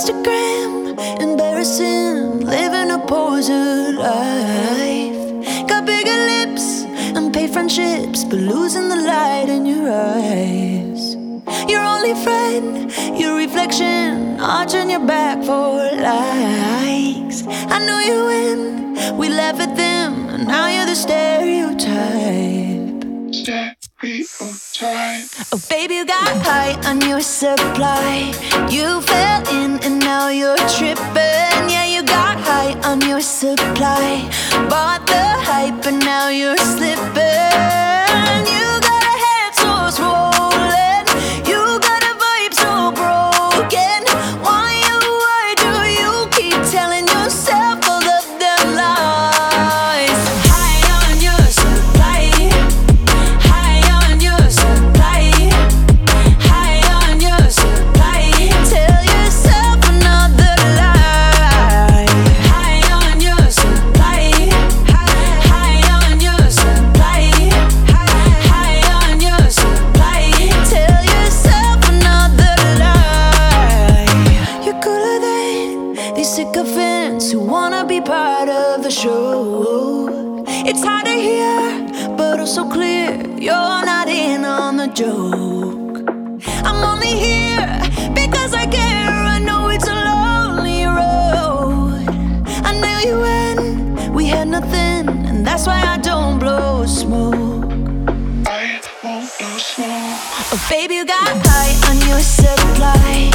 Instagram, embarrassing, living a poser life. Got bigger lips and paid friendships, but losing the light in your eyes. Your only friend, your reflection, arching your back for likes. I know you win, we laugh at them, and now you're the stereotype. Oh baby, you got high on your supply. You fell in and now you're tripping. Yeah, you got high on your supply. Bought the hype and now you're slipping. You got a head so swollen, you got a vibe so broken. Why do you keep telling yourself all of them lies? High on your supply, high on your supply, high on your supply. Tell yourself another lie. High on your supply, high on your supply, high on your supply. Tell yourself another lie. You're cooler than these sycophants who wanna be part of the show. It's hard to hear, but also clear you're not in on the joke. I'm only here because I care. I know it's a lonely road. I knew you when we had nothing, and that's why I don't blow smoke. I won't blow smoke. Oh baby, you got high on your supply.